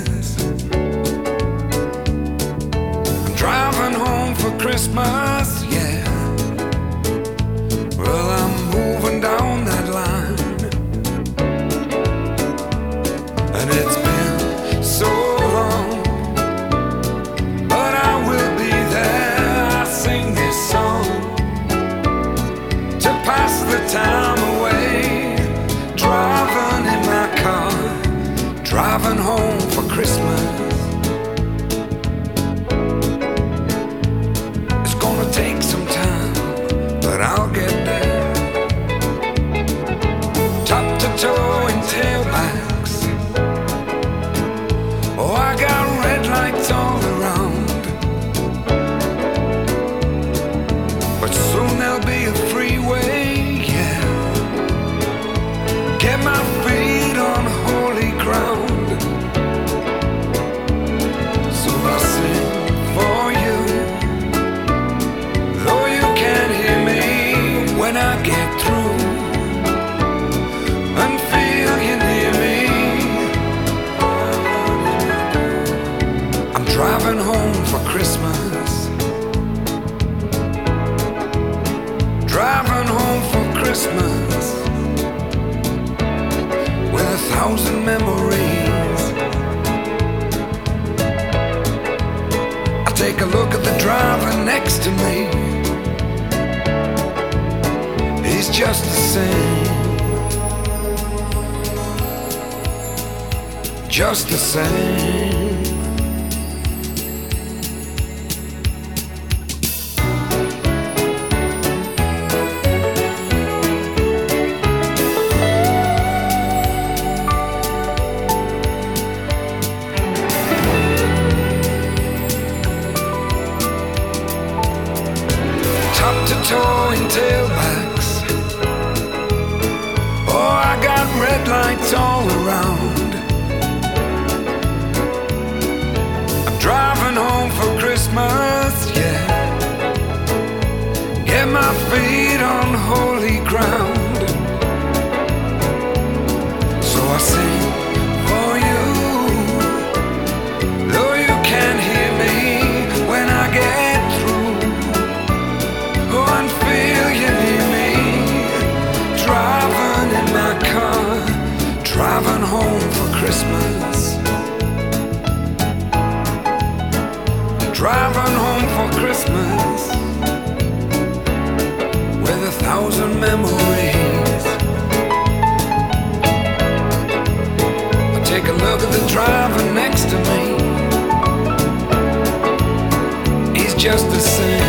I'm driving home for Christmas, yeah. Well, I'm moving down that line, and it's been so long, but I will be there. I sing this song to pass the time away, driving in my car, driving home for Christmas. It's gonna take some time, but I'll get there. Top to toe in tailbacks. Oh, I got red lights all around, but soon there'll be a freeway, yeah. Get my feet on holy ground. So I sing for you, though you can't hear me when I get through, and feel you near me. I'm driving home for Christmas, driving home for Christmas, with 1,000 memories. I take a look at the driver next to me. He's just the same, just the same. Top to toe in tailbacks. Oh, I got red lights all around. I'm driving home for Christmas, yeah. Get my feet on holy ground. So I sing for you, though you can't hear me when I get through. Go and feel you near me, driving in my car, driving home for Christmas, driving home for Christmas, with 1,000 memories. I take a look at the driver next to me. He's just the same,